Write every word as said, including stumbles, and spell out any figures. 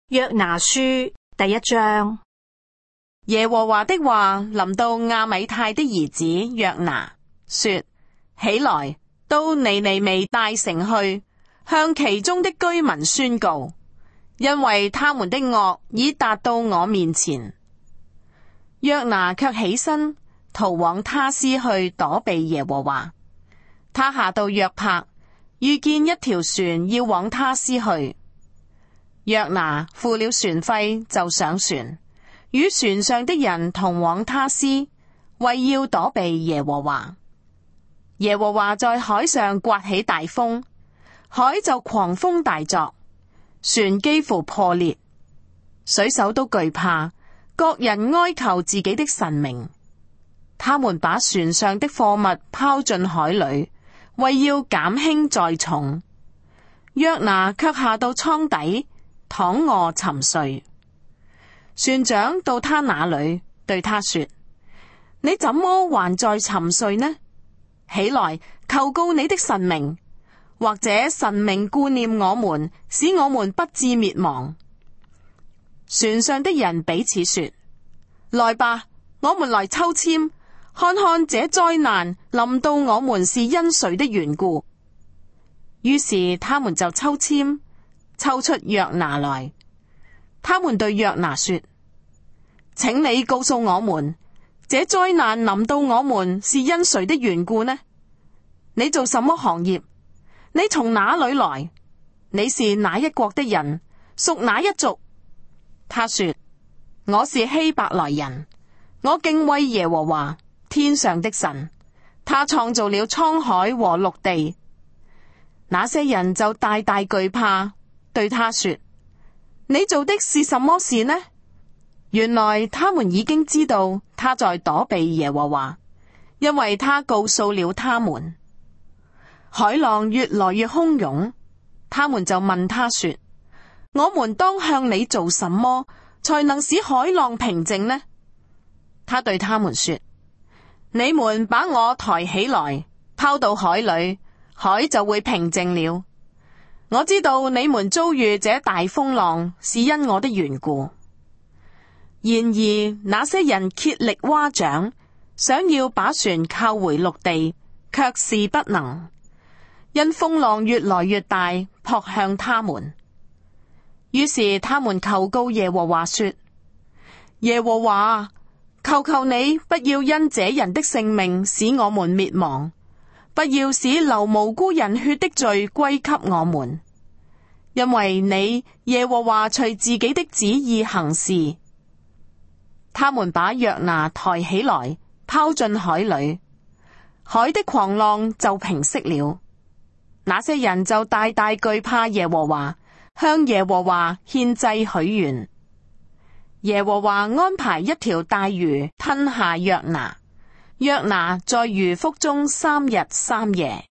約拿書第一章。 耶和華的話臨到亞米太的兒子約拿，說：起來，到尼尼微大城去，向其中的居民宣告，因為他們的惡已達到我面前。約拿卻起身，逃往他施去躲避耶和華。他下到約帕，遇見一條船要往他施去。約拿付了船費，就上船，與船上的人同往他施，為要躲避耶和華。耶和華在海上颳起大風，海就狂風大作，船幾乎破裂，水手都懼怕，各人哀求自己的神明。他們把船上的貨物拋進海裏，為要減輕載重。約拿卻下到艙底，躺臥沉睡。船長到他那裏，對他說：你怎麼還在沉睡呢？起來，求告你的神明，或者神明顧念我們，使我們不致滅亡。船上的人彼此說：來吧，我們來抽籤，看看這災難臨到我們是因誰的緣故。於是他們就抽籤，抽出約拿來。他們對約拿說：請你告訴我們，這災難臨到我們是因誰的緣故呢？你做什麼行業？你從哪裏來？你是哪一國的人？屬哪一族？他說：我是希伯來人，我敬畏耶和華，天上的神，他創造了滄海和陸地。那些人就大大懼怕，對他說：你做的是什麼事呢？原來他們已經知道他在躲避耶和華，因為他告訴了他們。海浪越來越洶湧，他們就問他說：我們當向你做什麼，才能使海浪平靜呢？他對他們說：你們把我抬起來，拋到海裏，海就會平靜了。我知道你們遭遇這大風浪，是因我的緣故。然而那些人竭力划槳，想要把船靠回陸地，卻是不能，因風浪越來越大，撲向他們。於是他們求告耶和華說：耶和華，求求你不要因這人的性命使我們滅亡，不要使流無辜人血的罪歸給我們，因為你耶和華隨自己的旨意行事。他們把約拿抬起來，拋進海裏，海的狂浪就平息了。那些人就大大懼怕耶和華，向耶和華獻祭許願。耶和華安排一條大魚吞下約拿，約拿在魚腹中三日三夜。